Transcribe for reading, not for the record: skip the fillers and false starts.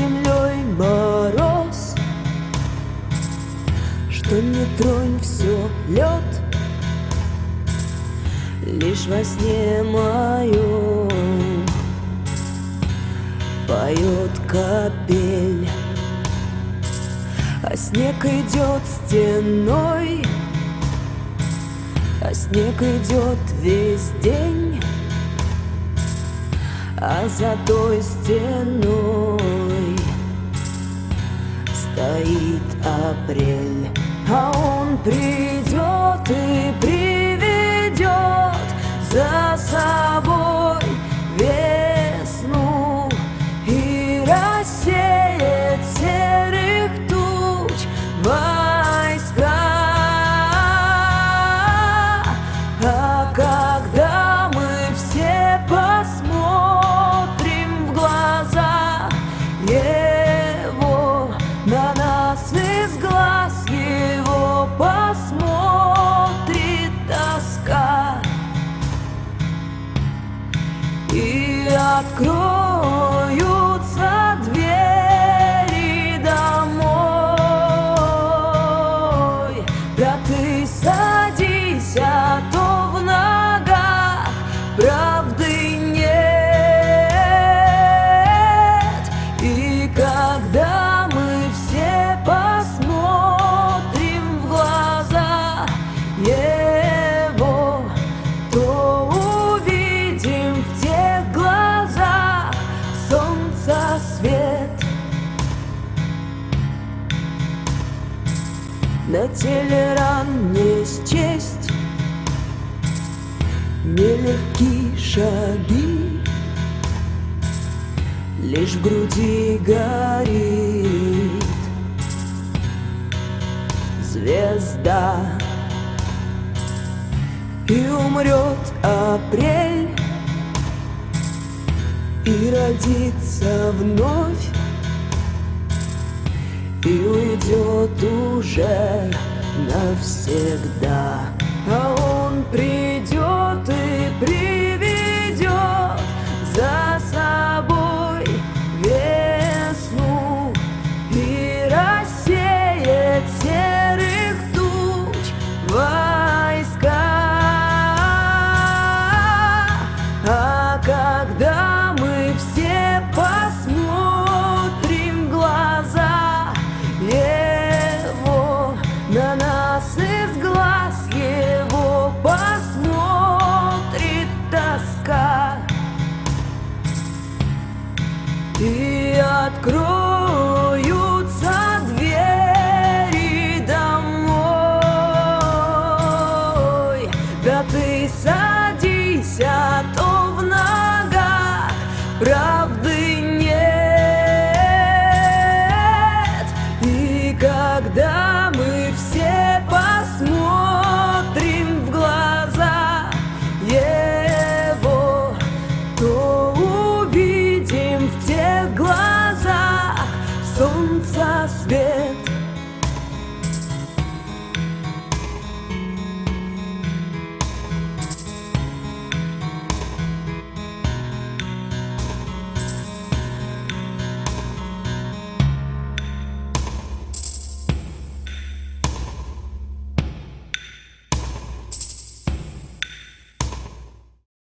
землей мороз, что не тронь, все лед. Лишь во сне моем поет капель, а снег идет стеной, а снег идет весь день, а за той стеной стоит апрель. А он придет и приведет за собой весну и рассеет серых туч войска. А когда мы все посмотрим в глаза его, на нас из глаз его посмотрит тоска, и откроются двери домой. Да ты садись, а то в ногах правды нет. И когда мы все посмотрим в глаза его, то увидим в тех глазах солнца свет. На теле ран не счесть нелегкие шаги, лишь в груди горит звезда. И умрет апрель, и родится вновь, и уйдет уже навсегда. А он придет и приведет за собой весну и рассеет серых туч войска. А когда мы все посмотрим в глаза его, на нас из глаз его посмотрит тоска, и откроет